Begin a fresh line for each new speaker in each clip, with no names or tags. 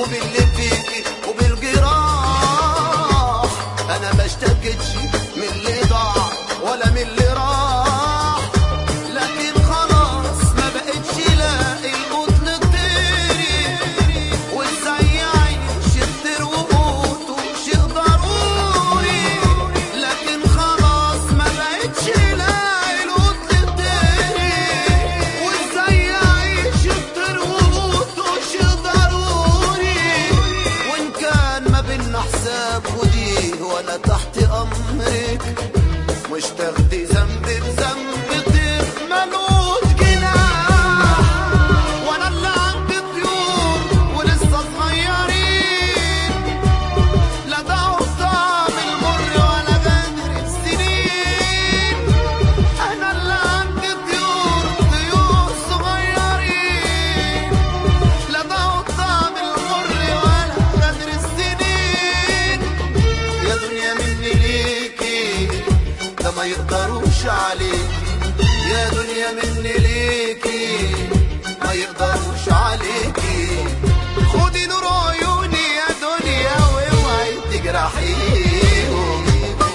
وباللي فيكي وبالجراح. انا ما اشتكيتش من اللي ضاع ولا من اللي راح، لكن خلاص ما بقتش لاقي القوت لطيري، وازاي اعيش الطير وقوته شيء ضروري. لكن خلاص ما بقتش لاقي القوت لطيري، وازاي اعيش الطير وقوته شيء ضروري. وان كان ما بينا حساب ودي وانا تحت امرك، مش تاخدي ذنبي بذنب طير ملوش جناح. وانا اللي عندي طيور ولسه صغيرين، لا دعوا طعم المر ولا غدر السنين. انا اللي عندي طيور صغيرين، لا دعوا طعم المر ولا غدر السنين. يا دنيا مني ليكي ده ما يقدروش عليكي، يا دنيا مني ليكي ما يقدروش عليكي. خدي نور عيوني يا دنيا واوعي تجرحيهم.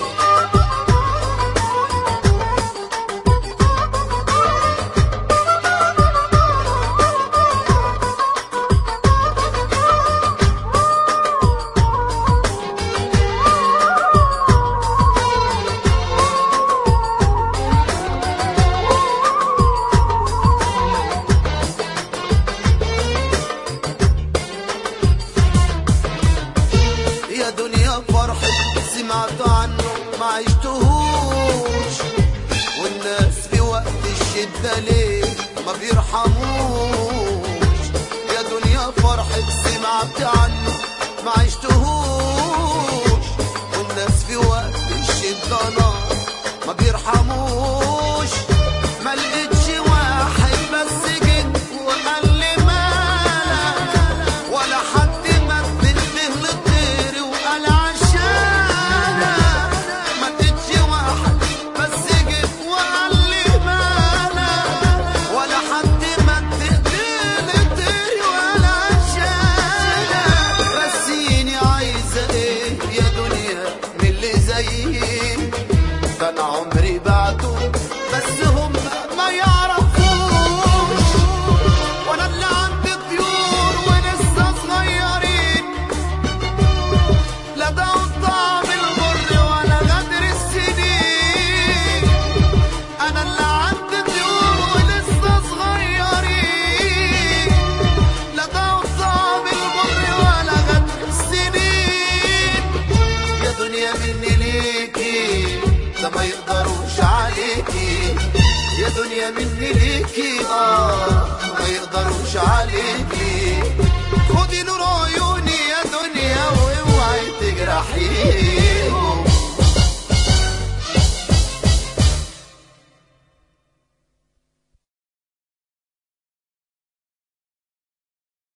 يا دنيا فرحة سمعت عنه ما عشتهوش، والناس في وقت الشدة ليه ما بيرحموش. يا دنيا فرحة سمعت عنه ما عشتهوش، والناس في وقت الشدة نار ما بيرحموش. ما لقيتش واحد بس جه وقال لي مالك، ولا حد مد ايده لطيري وقال عشانك. ما لقيتش واحد بس جه وقال لي مالك، ولا حد مد ايده لطيري وقال عشانك. رسيني عايزة ايه يا دنيا من اللي زيي، ده انا عمري بعده بس هم ما يعرفوش. وانا اللي عندي طيور ولسه صغيرين، لا دعوا طعم المر ولا غدر السنين. انا اللي عندي طيور ولسه صغيرين، لا دعوا طعم المر ولا غدر السنين. يا دنيا مني ليكي ده ما يقدروش عليكي، يا دنيا مني ليكي ما يقدروش عليكي.